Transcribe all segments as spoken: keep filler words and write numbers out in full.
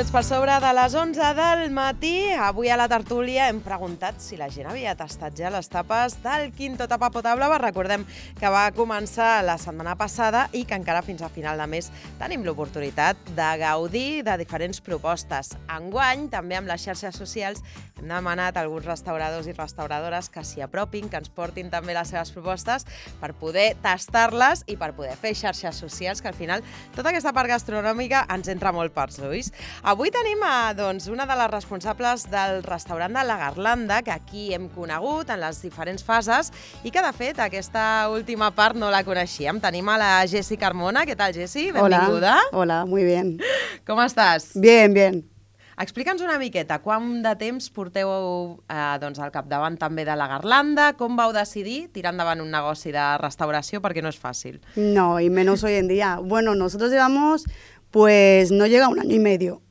minuts per sobre de les onze del matí. Avui a la tertúlia hem preguntat si la gent havia tastat ja les tapes del Quinto Tapa Potablava. Recordem que va començar la setmana passada i que encara fins a final de mes tenim l'oportunitat de gaudir de diferents propostes. Enguany, també amb les xarxes socials, hem demanat a alguns restauradors i restauradores que s'hi apropin, que ens portin també les seves propostes per poder tastar-les i per poder fer xarxes socials, que al final tota aquesta part gastronòmica ens entra molt pels ulls. Avui tenim a, doncs, una de les responsables del restaurant de la Garlanda, que aquí hem conegut en les diferents fases i que, de fet, aquesta última part no la coneixíem. Tenim a la Jessi Carmona. Què tal, Jessi? Benvinguda. Hola, hola, muy bien. Com estàs? Bien, bien. Explica'ns una miqueta, quant de temps porteu eh, doncs, al capdavant també de la Garlanda, com vau decidir tirar endavant un negoci de restauració, perquè no és fàcil. No, y menos hoy en día. Bueno, nosotros llevamos, pues no llega un año y medio.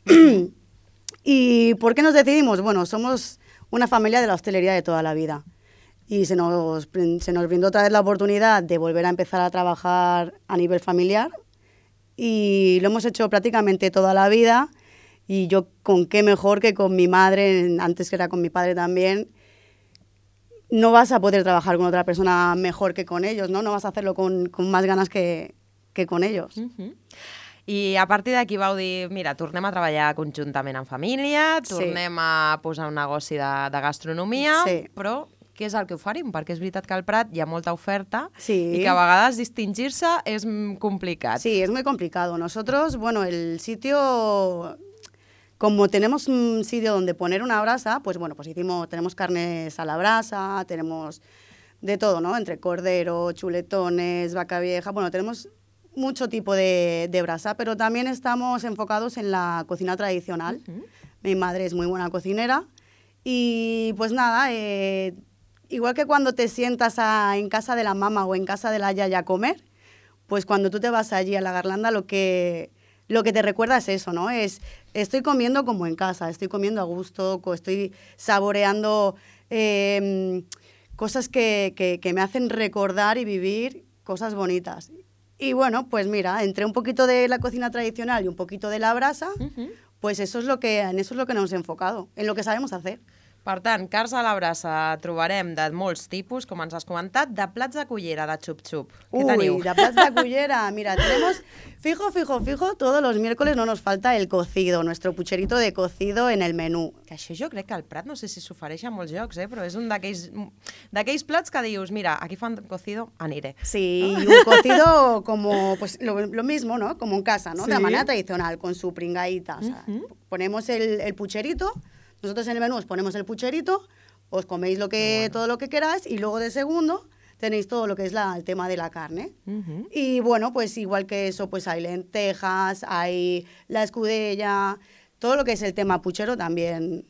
¿Y por qué nos decidimos? Bueno, somos una familia de la hostelería de toda la vida. Y se nos, se nos brindó otra vez la oportunidad de volver a empezar a trabajar a nivel familiar. Y lo hemos hecho prácticamente toda la vida. Y yo, con qué mejor que con mi madre, antes que era con mi padre también. No vas a poder trabajar con otra persona mejor que con ellos, ¿no? No vas a hacerlo con, con más ganas que, que con ellos. Uh-huh. I a partir d'aquí vau dir, mira, tornem a treballar conjuntament en família, tornem sí. a posar un negoci de, de gastronomia, sí. però què és el que oferim? Perquè és veritat que al Prat hi ha molta oferta sí. i que a vegades distingir-se és complicat. Sí, es muy complicado. Nosotros, bueno, el sitio... Como tenemos un sitio donde poner una brasa, pues bueno, pues hicimos, tenemos carnes a la brasa, tenemos de todo, ¿no? Entre cordero, chuletones, vaca vieja, bueno, tenemos mucho tipo de, de brasa, pero también estamos enfocados en la cocina tradicional. Uh-huh. Mi madre es muy buena cocinera y pues nada, eh, igual que cuando te sientas a, en casa de la mamá o en casa de la yaya a comer, pues cuando tú te vas allí a la Garlanda lo que... Lo que te recuerda es eso, ¿no? Es, estoy comiendo como en casa, estoy comiendo a gusto, estoy saboreando eh, cosas que, que, que me hacen recordar y vivir cosas bonitas. Y bueno, pues mira, entre un poquito de la cocina tradicional y un poquito de la brasa, uh-huh. pues eso es lo que, en eso es lo que nos hemos enfocado, en lo que sabemos hacer. Per tant, carns a la brasa trobarem de molts tipus, com ens has comentat, de plats de cullera, de xup-xup. Què teniu? Uy, de plats de cullera, mira, tenemos fijo, fijo, fijo, todos los miércoles no nos falta el cocido, nuestro pucherito de cocido en el menú. Que això jo crec que al Prat, no sé si s'ofereix a molts llocs, eh, però és un d'aquells plats que dius, mira, aquí fan cocido, aniré. Sí, y un cocido como, pues lo, lo mismo, ¿no? Como en casa, ¿no? Sí. De la manera tradicional, con su pringaíta. O sea, uh-huh. Ponemos el, el pucherito. Nosotros en el menú os ponemos el pucherito, os coméis lo que, bueno. todo lo que queráis y luego de segundo tenéis todo lo que es la, el tema de la carne. Uh-huh. Y bueno, pues igual que eso, pues hay lentejas, hay la escudella, todo lo que es el tema puchero también.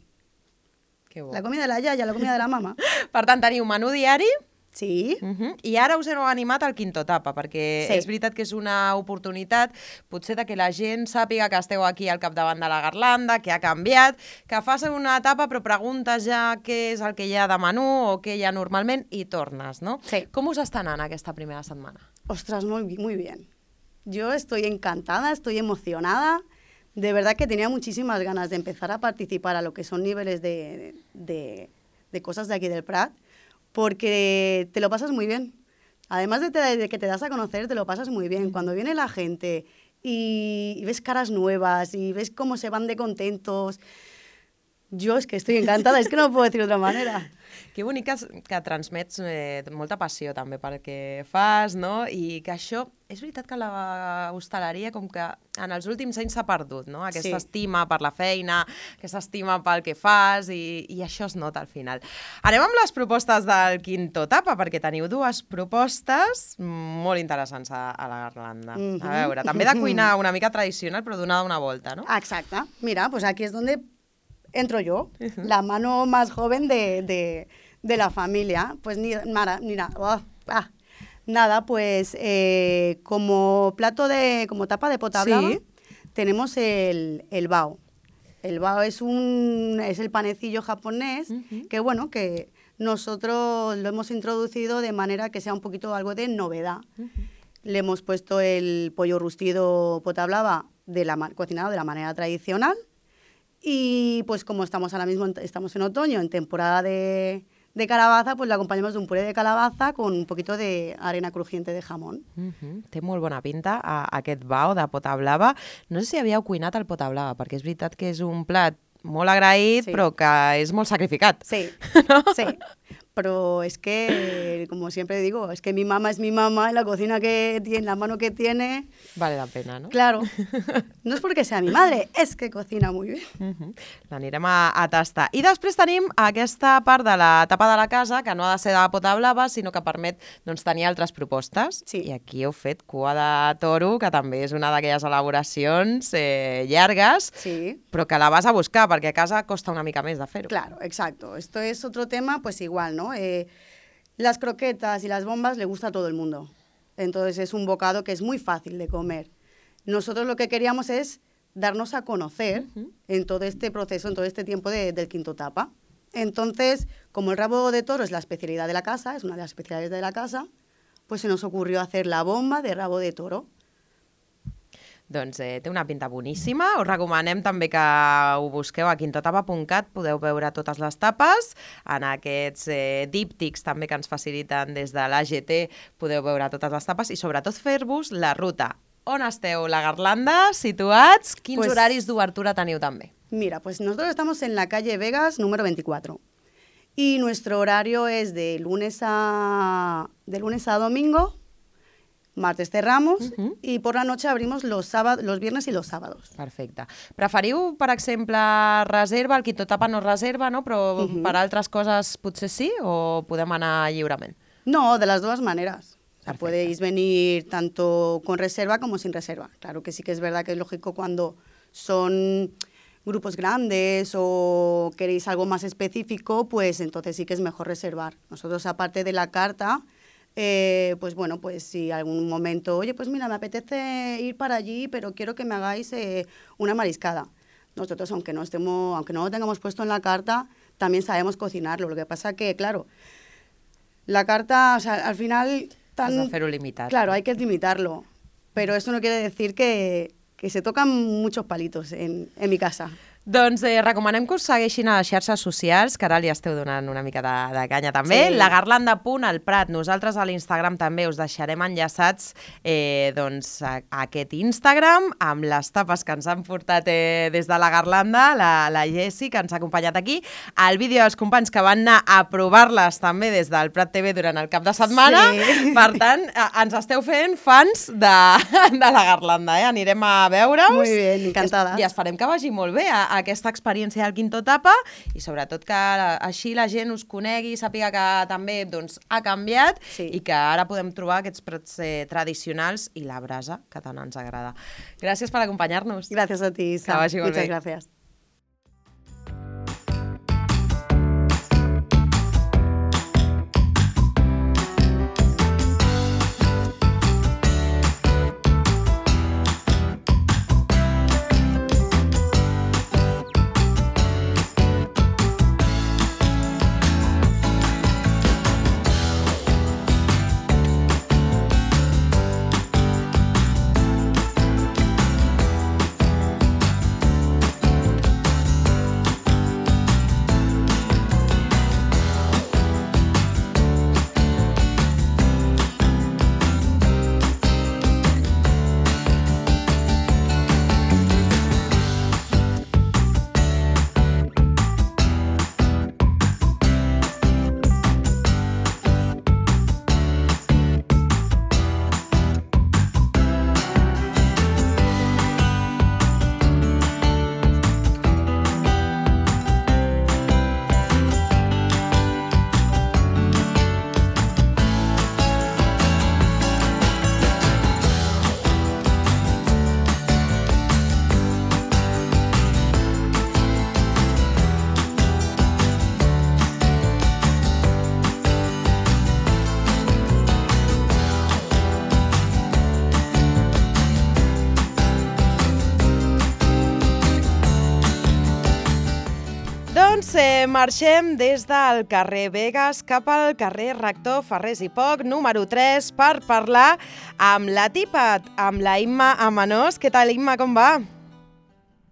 Que bo. La comida de la yaya, la comida de la mama. Per tant, teniu menú diari. Sí. Uh-huh. I ara us heu animat al Quinto Tapa, perquè sí. és veritat que és una oportunitat potser de que la gent sàpiga que esteu aquí al capdavant de la Garlanda, que ha canviat, que fas una etapa però preguntes ja què és el que hi ha de menú o què hi ha normalment i tornes, no? Sí. Com us està anant aquesta primera setmana? Ostras, muy, muy bien. Yo estoy encantada, estoy emocionada. De verdad que tenía muchísimas ganas de empezar a participar a lo que son niveles de, de, de cosas de aquí del Prat, porque te lo pasas muy bien. Además de, te, de que te das a conocer, te lo pasas muy bien. Cuando viene la gente y, y ves caras nuevas y ves cómo se van de contentos, jo és que estic encantada, és que no ho puc dir d'altra manera. Que bonic que, que transmets eh, molta passió també pel que fas, no? I que això, és veritat que la hostaleria com que en els últims anys s'ha perdut, no? Aquesta sí. estima per la feina, aquesta estima pel que fas i, i això es nota al final. Anem amb les propostes del Quinto Tapa, perquè teniu dues propostes molt interessants a, a la Garlanda. Mm-hmm. A veure, també de cuina una mica tradicional però donada una volta, no? Exacte. Mira, pues aquí és donde entro yo, uh-huh. la mano más joven de, de, de la familia. Pues ni, mira, mira oh, ah, nada, pues eh, como plato de, como tapa de potablava, sí. tenemos el, el bao. El bao es un es el panecillo japonés, uh-huh. que bueno, que nosotros lo hemos introducido de manera que sea un poquito algo de novedad. Uh-huh. Le hemos puesto el pollo rustido potablava de la, cocinado de la manera tradicional. Y pues como estamos ahora mismo, estamos en otoño, en temporada de, de calabaza, pues lo acompañamos de un puré de calabaza con un poquito de arena crujiente de jamón. Uh-huh. Té molt bona pinta a, a aquest bao de pota blava. No sé si havíeu cuinat el pota blava, perquè és veritat que és un plat molt agraït, sí. però que és molt sacrificat. Sí, ¿no? Sí. Pero es que, como siempre digo, es que mi mamá es mi mamá y la cocina que tiene, la mano que tiene... Vale la pena, no? Claro. No és perquè sea mi madre, és que cocina muy bien. Uh-huh. L'anirem a, a tastar. I després tenim aquesta part de la tapa de la casa, que no ha de ser de la pota blava, sinó que permet doncs, tenir altres propostes. Sí. I aquí heu fet cua de toro, que també és una d'aquelles elaboracions eh, llargues, sí. però que la vas a buscar, perquè a casa costa una mica més de fer-ho. Claro, exacto. Esto es otro tema, pues igual, ¿no? Eh, las croquetas y las bombas le gusta a todo el mundo. Entonces es un bocado que es muy fácil de comer. Nosotros lo que queríamos es darnos a conocer uh-huh. en todo este proceso, en todo este tiempo de, del quinto tapa. Entonces, como el rabo de toro es la especialidad de la casa, es una de las especialidades de la casa, pues se nos ocurrió hacer la bomba de rabo de toro. Doncs eh, té una pinta boníssima. Us recomanem també que ho busqueu a quintotapa punt cat. Podeu veure totes les tapes. En aquests eh, díptics també que ens faciliten des de l'A G T podeu veure totes les tapes i sobretot fer-vos la ruta. On esteu, la Garlanda, situats? Quins pues, horaris d'obertura teniu també? Mira, pues nosotros estamos en la calle Vegas número veinticuatro. Y nuestro horario es de lunes a, de lunes a domingo. Martes cerramos uh-huh. i por la noche abrimos los, sábados, los viernes i los sábados. Perfecte. Preferiu, per exemple, reserva? El quinto tapa no reserva, no? Però uh-huh. per altres coses potser sí? O podem anar lliurement? No, de las dos maneras. O sea, podéis venir tanto con reserva como sin reserva. Claro que sí que es verdad que es lógico cuando son grupos grandes o queréis algo más específico, pues entonces sí que es mejor reservar. Nosotros, aparte de la carta... Eh, pues bueno, pues si algún momento, oye, pues mira, me apetece ir para allí, pero quiero que me hagáis eh, una mariscada. Nosotros, aunque no estemos, aunque no lo tengamos puesto en la carta, también sabemos cocinarlo. Lo que pasa que, claro, la carta, o sea, al final... Tan, Has de fer-ho limitat. Claro, hay que limitarlo, pero eso no quiere decir que, que se tocan muchos palitos en, en mi casa. Doncs eh, recomanem que us segueixin a les xarxes socials, que ara li esteu donant una mica de, de canya també. Sí. La Garlanda punt al Prat. Nosaltres a l'Instagram també us deixarem enllaçats eh, doncs, a, a aquest Instagram amb les tapes que ens han portat eh, des de la Garlanda, la, la Jessi, que ens ha acompanyat aquí. El vídeo dels companys que van anar a provar-les també des del Prat T V durant el cap de setmana. Sí. Per tant, a, ens esteu fent fans de, de la Garlanda. Eh? Anirem a veure-us. Muy bien, encantada. I esperem que vagi molt bé a, a aquesta experiència del quinto tapa i sobretot que així la gent us conegui, sàpiga que també doncs, ha canviat sí. i que ara podem trobar aquests plats eh, tradicionals i la brasa, que tant ens agrada. Gràcies per acompanyar-nos. Gràcies a ti, Sam. Que vagi molt Muchas bé. gracias. Doncs eh, marxem des del carrer Vegas cap al carrer Rector Ferrés i Poch, número tres, per parlar amb la Tipat, amb la Imma Amenós. Què tal, Imma, com va?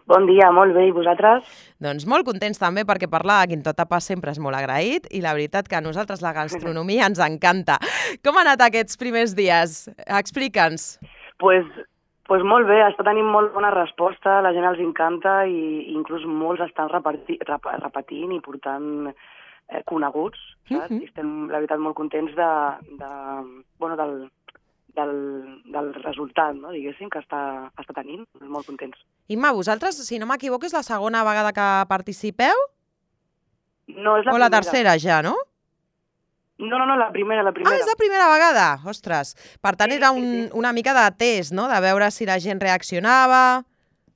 Bon dia, molt bé, i vosaltres? Doncs molt contents també, perquè parlar a Quinto Tapa sempre és molt agraït i la veritat que a nosaltres la gastronomia ens encanta. Com han anat aquests primers dies? Explica'ns. Pues, pues molt bé, està tenint molt bona resposta, la gent els encanta i inclús molts estan reparti, rep, repetint i portant eh, coneguts, saps? Uh -huh. I estem, la veritat, molt contents de, de, bueno, del, del, del resultat, no? Diguéssim, que està, està tenint, molt contents. Imma, vosaltres, si no m'equivoco, és la segona vegada que participeu? No, és la o la primera. tercera ja, no? No, no, no, la primera, la primera. Ah, és la primera vegada? Ostres. Per tant, Sí, era sí, un, sí. una mica de test, no?, de veure si la gent reaccionava.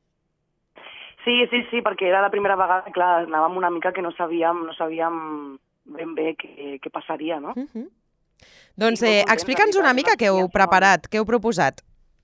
Sí, sí, sí, perquè era la primera vegada, clar, anàvem una mica que no sabíem, no sabíem ben bé què, què passaria, no? Uh -huh. Doncs Sí, molt eh, contents, explica'ns la una veritat, mica què heu l'experiència preparat, què heu proposat.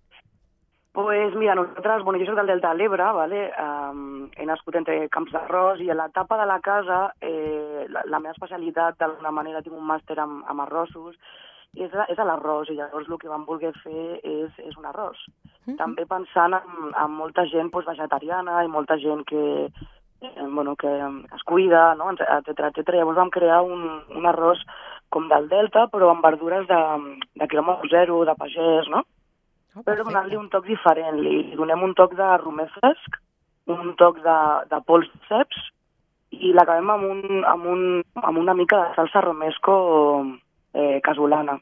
Pues mira, nosaltres, bueno, jo soc del Delta de l'Ebre, vale? Um, he nascut entre camps d'arròs i a l'etapa de la casa eh, la, la meva especialitat, d'alguna manera, tinc un màster amb, amb arrossos, i és, és a l'arròs, i llavors el que vam voler fer és, és un arròs. Uh-huh. També pensant en, en molta gent pues, vegetariana i molta gent que, eh, bueno, que es cuida, no? etcètera, etcètera. Llavors vam crear un, un arròs com del Delta, però amb verdures de, de quilòmetre zero, de pagès, no? Oh, però donant-li un toc diferent. Li donem un toc de romer fresc, un toc de, de pols de ceps i l'acabem amb, un, amb, un, amb una mica de salsa romesco eh, casolana.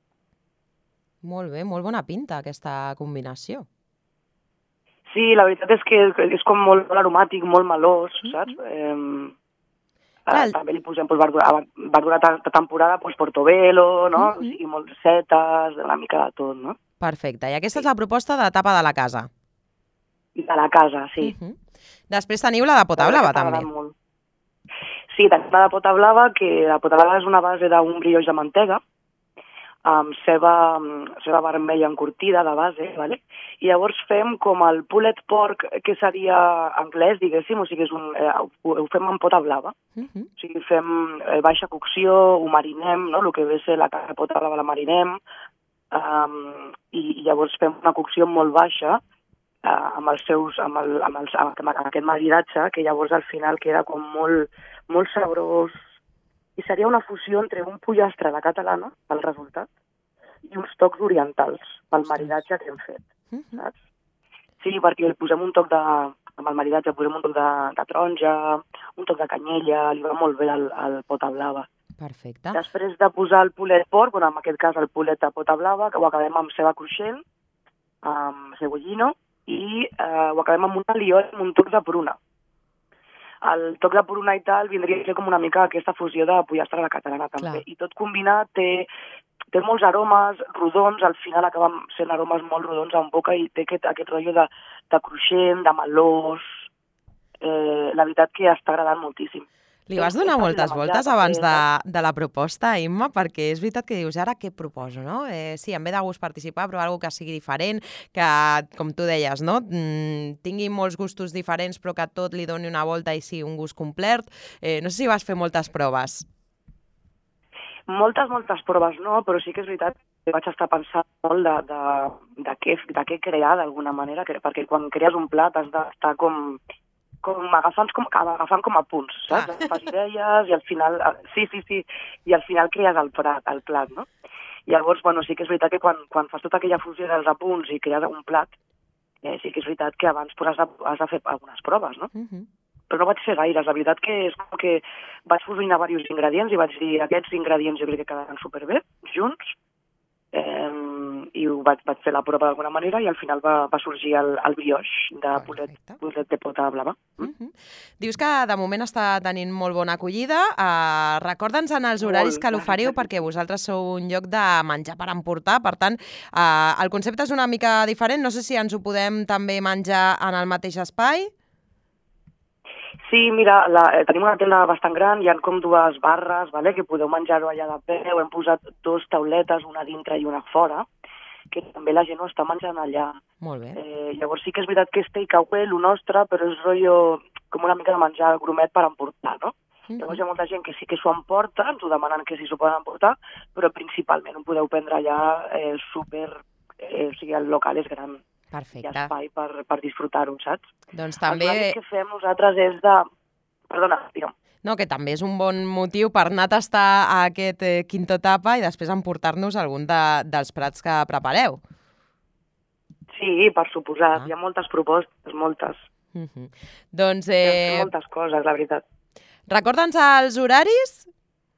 Molt bé, molt bona pinta aquesta combinació. Sí, la veritat és que és com molt aromàtic, molt melós, saps? Mm-hmm. eh, eh, també li posem pues, verdura, verdura de temporada, pues, portobello, no? Mm-hmm. O sigui, moltes setes, una mica de tot, no? Perfecte. I aquesta sí. és la proposta de tapa de la casa. De la casa, sí. Uh -huh. Després teniu la de pota blava, també. Molt. Sí, tenim la de pota blava, que la pota blava és una base d'un brioix de mantega, amb ceba, ceba vermella encurtida de base, vale? I llavors fem com el pulled pork, que seria anglès, diguéssim, o sigui, és un, eh, ho, ho fem amb pota blava. Uh -huh. O sigui, fem eh, baixa cocció, ho marinem, no? El que ve ser la carn de pota blava la marinem, Um, i, i llavors fem una cocció molt baixa uh, amb els seus, amb, el, amb, els, amb, amb aquest maridatge, que llavors al final queda com molt, molt sabrós, i seria una fusió entre un pollastre a la catalana, pel resultat, i uns tocs orientals, pel maridatge que hem fet, saps? Sí, perquè posem un toc de, amb el maridatge posem un toc de, de taronja, un toc de canyella, li va molt bé al, al pota blava. Perfecte. Després de posar el pulet porc, bueno, en aquest cas el pulet de pota blava, que ho acabem amb ceba cruixent, amb cebollino, i eh, ho acabem amb un alioli amb un toc de pruna. El toc de pruna i tal vindria a ser com una mica aquesta fusió de pollastre a la catalana, també. Clar. I tot combinat té, té molts aromes rodons, al final acaben sent aromes molt rodons en boca i té aquest, aquest rotllo de, de cruixent, de melós. Eh, la veritat que està agradant moltíssim. Li vas donar moltes voltes abans de, de la proposta, Imma, perquè és veritat que dius, ara què proposo, no? Eh, sí, em ve de gust participar, però alguna que sigui diferent, que, com tu deies, no? Mm, tingui molts gustos diferents, però que tot li doni una volta i sigui un gust complet. Eh, no sé si vas fer moltes proves. Moltes, moltes proves no, però sí que és veritat que vaig estar pensant molt de, de, de, què, de què crear d'alguna manera, perquè quan crees un plat has d'estar com... com agafant com, agafant com a punts, saps? Ah. Fas idees i al final, sí, sí, sí, i al final crees el plat, el plat, no? Llavors, bueno, sí que és veritat que quan, quan fas tota aquella fusió dels apunts i crees un plat, eh, sí que és veritat que abans pues, has, de, has de fer algunes proves, no? Uh -huh. Però no vaig fer gaires, la veritat que és com que vaig fusionar diversos ingredients i vaig dir aquests ingredients jo crec que quedaran superbé, junts, eh, i ho vaig, vaig fer la prova d'alguna manera i al final va, va sorgir el, el brioix de pulet, pulet de pota blava. Mm? Uh -huh. Dius que de moment està tenint molt bona acollida. Uh, Recorda'ns en els horaris molt, que l'oferiu, perquè vosaltres sou un lloc de menjar per emportar, per tant, uh, el concepte és una mica diferent. No sé si ens ho podem també menjar en el mateix espai. Sí, mira, la, eh, tenim una tenda bastant gran, hi ha com dues barres, vale, que podeu menjar-ho allà de peu, hem posat dos tauletes, una dintre i una fora, que també la gent ho està menjant allà. Molt bé. Eh, llavors sí que és veritat que és takeaway, el nostre, però és rotllo com una mica de menjar grumet per emportar, no? Uh-huh. Llavors hi ha molta gent que sí que s'ho emporta, ens ho demanen que sí s'ho poden emportar, però principalment ho podeu prendre allà eh, super... Eh, o sigui, el local és gran. Perfecte. Hi ha espai per, per disfrutar-ho, saps? Doncs també... Els horaris que fem nosaltres és de... Perdona, digue'm. No, que també és un bon motiu per anar a tastar a aquest eh, Quinto Tapa i després emportar-nos algun de, dels plats que prepareu. Sí, per suposat. Ah. Hi ha moltes propostes, moltes. Uh -huh. Doncs... Eh... Eh... Moltes coses, la veritat. Recorda'ns els horaris?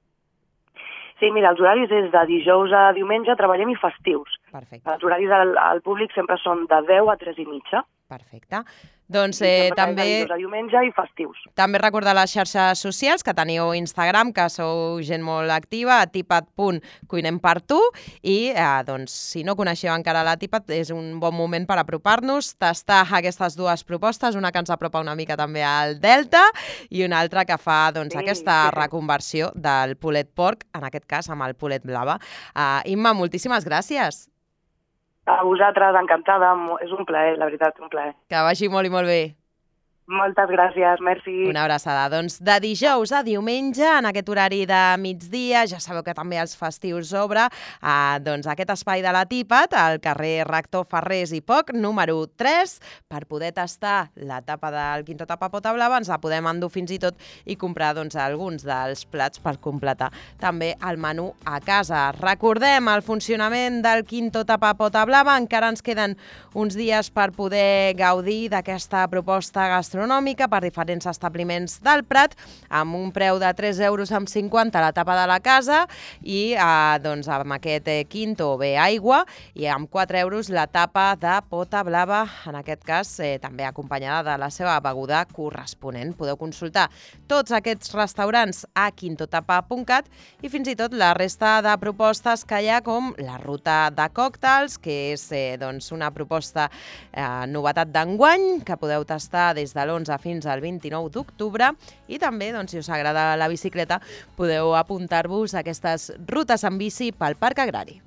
Sí, mira, els horaris és de dijous a diumenge, treballem i festius. Perfecte. Els horaris al, al públic sempre són de deu a tres i mitja. Perfecte. Doncs eh, també... De dijous a diumenge i festius. També recordar les xarxes socials, que teniu Instagram, que sou gent molt activa, a tipat punt cuinem per tu, i eh, doncs, si no coneixeu encara la Tipat, és un bon moment per apropar-nos, tastar aquestes dues propostes, una que ens apropa una mica també al Delta i una altra que fa doncs, Sí, aquesta sí, sí. reconversió del pulet porc, en aquest cas amb el pulet blava. Uh, Imma, moltíssimes gràcies. A vosaltres, encantada. És un plaer, la veritat, un plaer. Que vagi molt i molt bé. Moltes gràcies, merci. Una abraçada. Doncs de dijous a diumenge, en aquest horari de migdia, ja sabeu que també els festius obre, eh, doncs aquest espai de la Tipat, al carrer Rector Ferrés i Poc, número tres, per poder tastar la tapa del Quinto Tapa Pota Blava. Ens la podem endur fins i tot i comprar doncs, alguns dels plats per completar també el menú a casa. Recordem el funcionament del Quinto Tapa Pota Blava. Encara ens queden uns dies per poder gaudir d'aquesta proposta gastronòmica per diferents establiments del Prat, amb un preu de tres euros amb cinquanta la tapa de la casa i eh, doncs, amb aquest eh, quinto o bé aigua, i amb quatre euros la tapa de pota blava, en aquest cas eh, també acompanyada de la seva beguda corresponent. Podeu consultar tots aquests restaurants a quintotapa punt cat i fins i tot la resta de propostes que hi ha, com la ruta de còctels, que és eh, doncs, una proposta eh, novetat d'enguany, que podeu tastar des de l'onze fins al vint-i-nou d'octubre, i també, doncs, si us agrada la bicicleta, podeu apuntar-vos a aquestes rutes en bici pel Parc Agrari.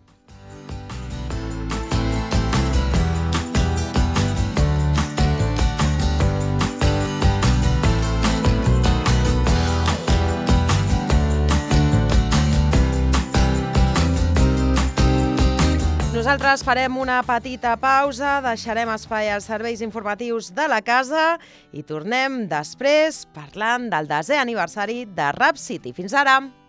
Nosaltres farem una petita pausa, deixarem espai als serveis informatius de la casa i tornem després parlant del desè aniversari de Rap City. Fins ara!